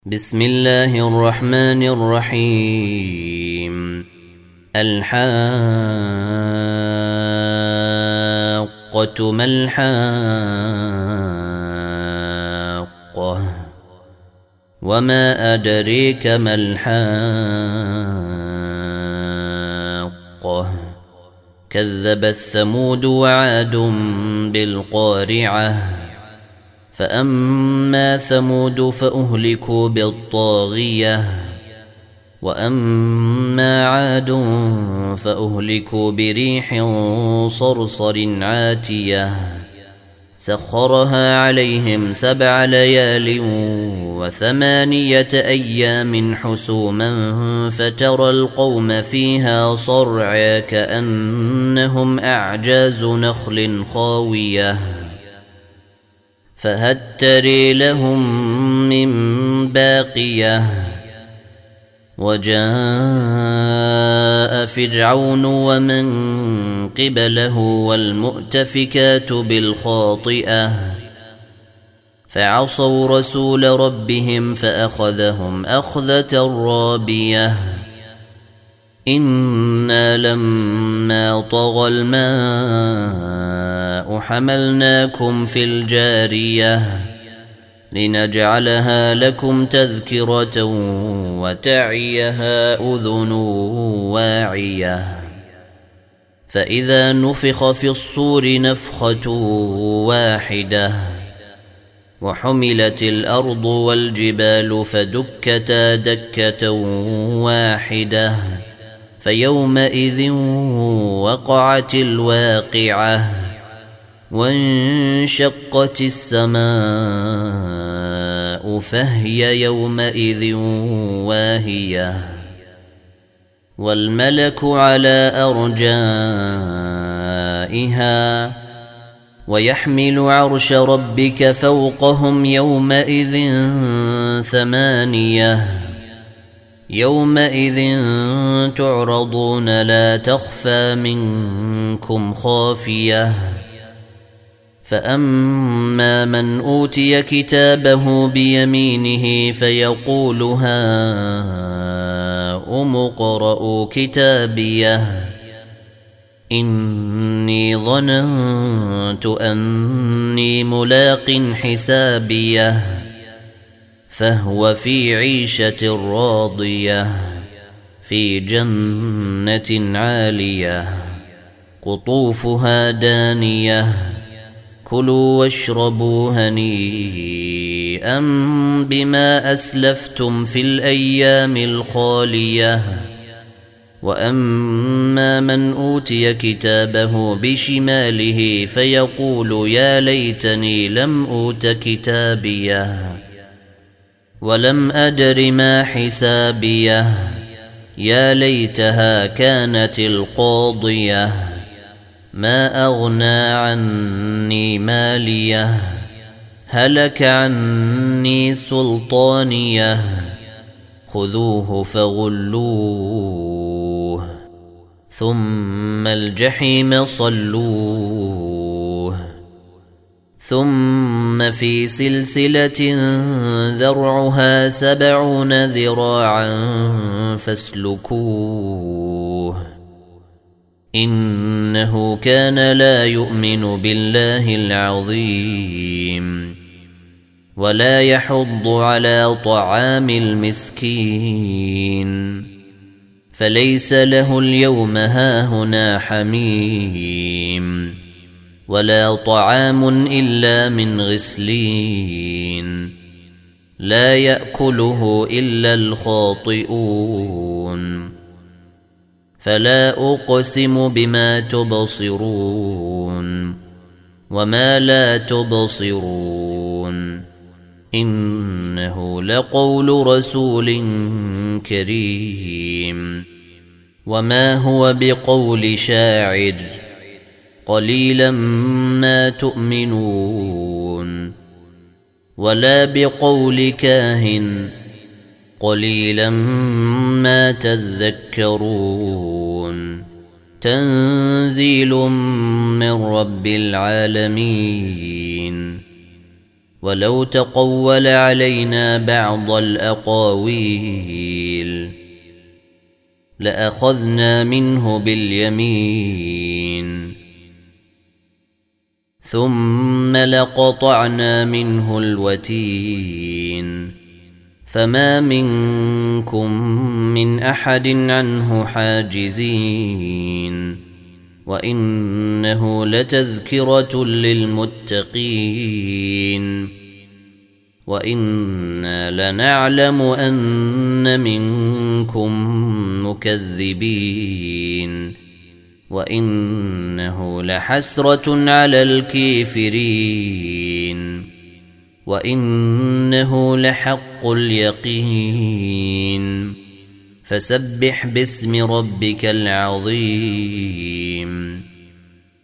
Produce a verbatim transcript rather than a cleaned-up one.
بسم الله الرحمن الرحيم. الحاقة ما الحاقة وما أدريك ما الحاقة كذب الثمود وعاد بالقارعة فأما ثمود فأهلكوا بالطاغية وأما عاد فأهلكوا بريح صرصر عاتية سخرها عليهم سبع ليال وثمانية أيام حسوما فترى القوم فيها صرعا كأنهم أعجاز نخل خاوية فهل تري لهم من باقية وجاء فرعون ومن قبله والمؤتفكات بالخاطئة فعصوا رسول ربهم فأخذهم أخذة رابية إنا لما طغى الماء حملناكم في الجارية لنجعلها لكم تذكرة وتعيها أذن واعية فإذا نفخ في الصور نفخة واحدة وحملت الأرض والجبال فدكتا دكة واحدة فيومئذ وقعت الواقعة وانشقت السماء فهي يومئذ واهية والملك على أرجائها ويحمل عرش ربك فوقهم يومئذ ثمانية يومئذ تعرضون لا تخفى منكم خافية فأما من أوتي كتابه بيمينه فيقول هاؤم اقرءوا كتابيه إني ظننت أني ملاق حسابيه فهو في عيشة راضية في جنة عالية قطوفها دانية كلوا واشربوا هنيئا بما أسلفتم في الأيام الخالية وأما من أوتي كتابه بشماله فيقول يا ليتني لم أوت كتابيه ولم أدر ما حسابيه يا ليتها كانت القاضية ما أغنى عني ماليه هلك عني سلطانيه خذوه فغلوه ثم الجحيم صلوه ثم في سلسلة ذرعها سبعون ذراعا فاسلكوه إنه كان لا يؤمن بالله العظيم ولا يحض على طعام المسكين فليس له اليوم هاهنا حميم ولا طعام إلا من غسلين لا يأكله إلا الخاطئون فلا أقسم بما تبصرون وما لا تبصرون إنه لقول رسول كريم وما هو بقول شاعر قليلا ما تؤمنون ولا بقول كاهن قليلا ما تذكرون تنزيل من رب العالمين ولو تقول علينا بعض الأقاويل لأخذنا منه باليمين ثم لقطعنا منه الوتين فما منكم من أحد عنه حاجزين وإنه لتذكرة للمتقين وإنا لنعلم أن منكم مكذبين وإنه لحسرة على الكافرين وإنه لحق اليقين فسبح باسم ربك العظيم